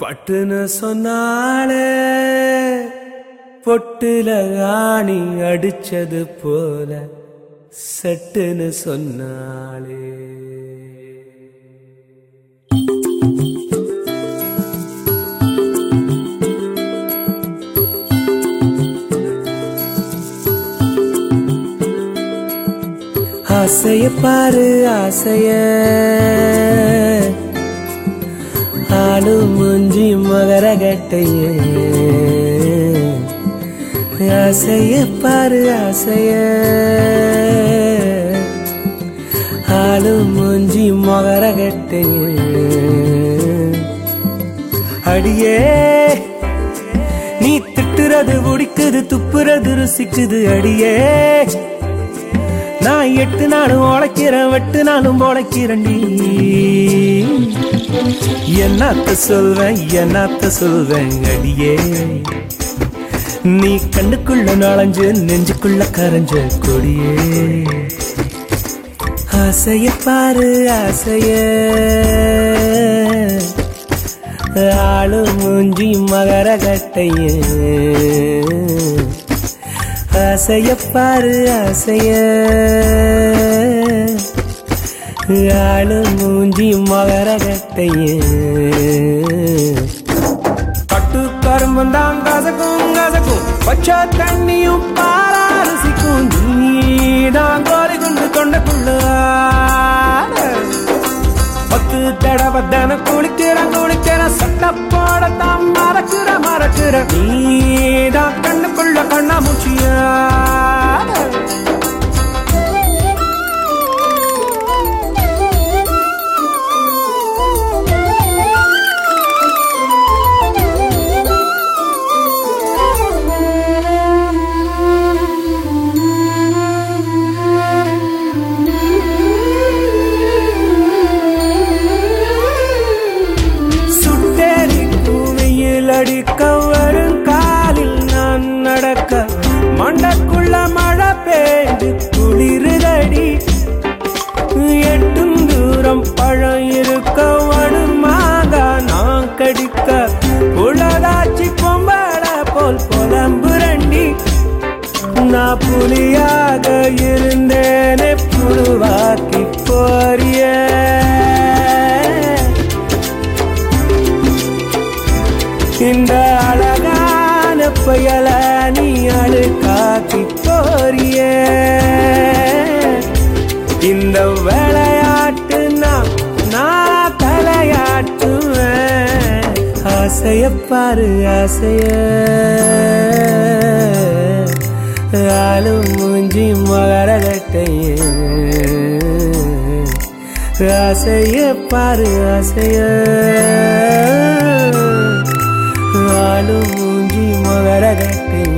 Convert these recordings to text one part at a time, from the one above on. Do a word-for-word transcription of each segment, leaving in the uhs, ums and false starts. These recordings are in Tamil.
பட்டுன்னு சொன்னாலே பொட்டுல ஆணி அடிச்சது போல சட்டுன்னு சொன்னாலே ஆசைய பாரு ஆசைய ஆளு மூஞ்சி மகரகட்டைய ஆசைய பாரு ஆசைய ஆளு மூஞ்சி மகரகட்டைய அடியே நீ திட்டுறது பிடிக்குது துப்புறது ருசிக்குது அடியே நான் எட்டு நாளும் உழைக்கிறேன் வெட்டு நாளும் உழைக்கிறேன்டி என்னத்த சொல்வேன் என்னத்த சொல்வேன் அடியே நீ கண்ணுக்குள்ள நுழைஞ்சு நெஞ்சுக்குள்ள கரைஞ்ச கொடியே ஆசைய பாரு ஆசைய ஆளு மூஞ்சி மகரகட்டைய ஆசைய பாரு ஆசைய ஆளு மூஞ்சி மகரகட்டைய பட்டு கரும்புந்தான் கசக்கும் கசக்கும் பச்சை தண்ணியும் பாரா ருசிக்கும் நீதான் கோரி கொண்டு கொண்டக்குள்ள பத்து தடவை தான குளிக்கிற குளிக்கிற சட்ட போடத்தான் மறக்கிற மறக்கிற நீதான் கண்ணுக்குள்ள கண்ணா மூச்சியா அடிக்க வரும் காலில் நான் நடக்க மண்டக்குள்ள மழை பெய்து குளிருதடி எட்டும் தூரம் பழம் இருக்க வடுமாக நான் கடிக்க உலகாட்சி பொம்பள போல் புலம்புரண்டி நான் புலியாக இருந்தேனே புழுவாக்கி போறிய இந்த அழகான பயல நீ அழுக்காக்கி போறிய இந்த விளையாட்டு நான் நான் தலையாட்டுவேன் ஆசைய பாரு ஆசைய ஆளு மூஞ்சி மகரகட்டைய ஆசைய பாரு ஆசைய ஆளு மூஞ்சி மகரகட்டைய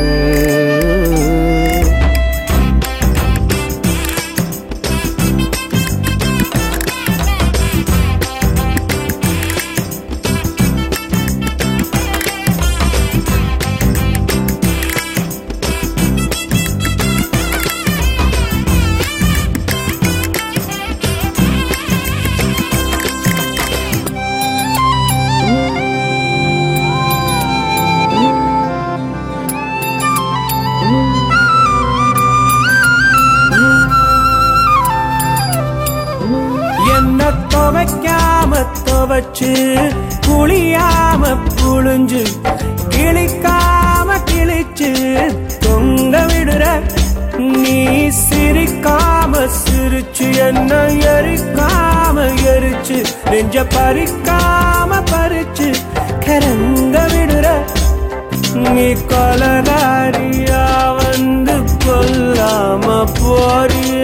துவைக்காம துவைச்சு புளியாம புழிஞ்சு கிளிக்காம கிழிச்சு தொங்க விடுற நீ சிரிக்காம சிரிச்சு என்ன எரிக்காம எரிச்சு நெஞ்ச பறிக்காம பறிச்சு கரங்க விடுற நீ கொலகாரியா வந்து கொல்லாம போறிய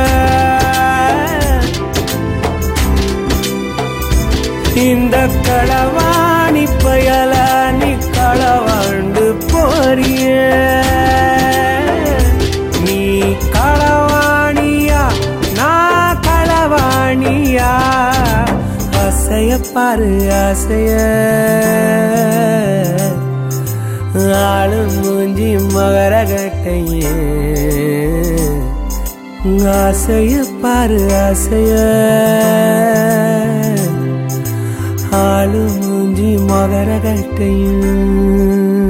இந்த களவாணி பயல நீ களவாண்டு போறிய நீ களவாணியா நான் களவாணியா ஆசைய பாரு ஆசைய ஆளு மூஞ்சி மகரகட்டைய ஆசைய பாரு ஆசைய ஆளு மூஞ்சி மகரகட்டையும்